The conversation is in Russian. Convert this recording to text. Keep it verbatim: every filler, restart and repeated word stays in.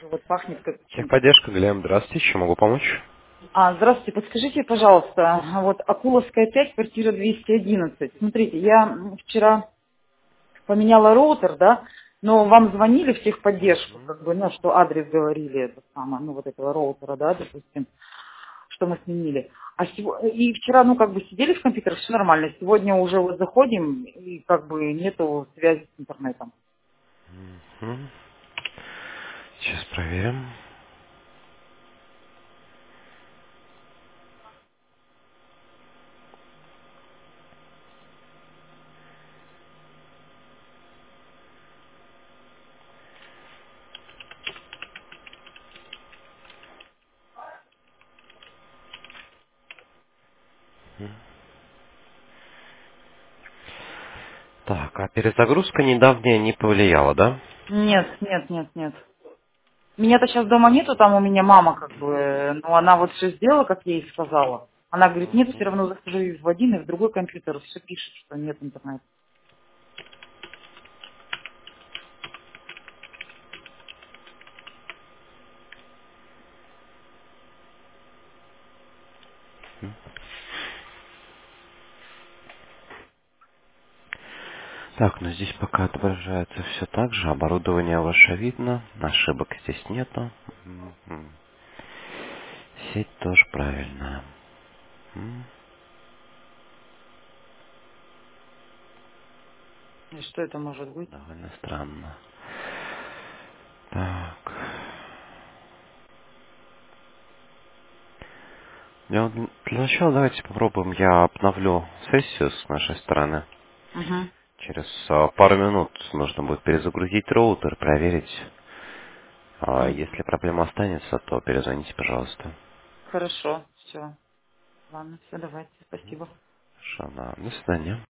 уже вот пахнет как чем-то. Техподдержка, Глеб, здравствуйте, чем могу помочь? А, здравствуйте, подскажите, пожалуйста, вот Акуловская пять, квартира двести одиннадцать. Смотрите, я м, вчера поменяла роутер, да, но вам звонили в техподдержку, Мгм. как бы, ну, что адрес говорили, это самое, ну, вот этого роутера, да, допустим, что мы сменили. А сего- и вчера, ну, как бы сидели в компьютере, все нормально. Сегодня уже вот заходим, и как бы нету связи с интернетом. Мгм. Сейчас проверим. Так, а перезагрузка недавняя не повлияла, да? Нет, нет, нет, нет. Меня-то сейчас дома нету, там у меня мама как бы, ну она вот все сделала, как я ей сказала. Она говорит, нет, все Мгм. равно захожу и в один, и в другой компьютер, все пишет, что нет интернета. Так, ну здесь пока отображается все так же, оборудование ваше видно, ошибок здесь нету. Мгм. Сеть тоже правильная. М, И что это может быть? Довольно странно. Так. Я вот для начала давайте попробуем, я обновлю сессию с нашей стороны. Угу. Через а, пару минут нужно будет перезагрузить роутер, проверить. А Угу. если проблема останется, то перезвоните, пожалуйста. Хорошо, все. Ладно, все, давайте, спасибо. Хорошо, да. До свидания.